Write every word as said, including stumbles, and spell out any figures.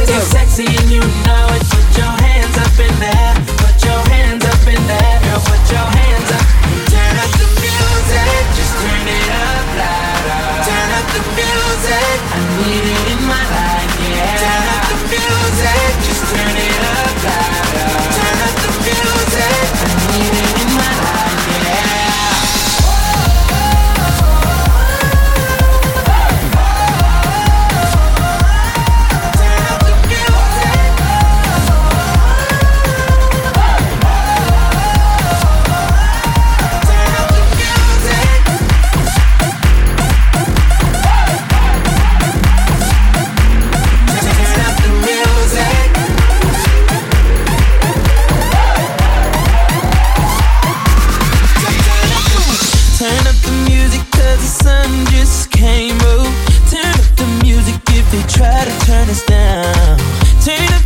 It's sexy and you know it. Put your hands up in there. Put your hands up in there. Girl, put your hands up. Turn up the music. Just turn it up louder. Turn up the music. I need it in my life, yeah. Turn up the music. Just turn it up louder. Turn up the music. I need it in my life, yeah. Try to turn us down. Turn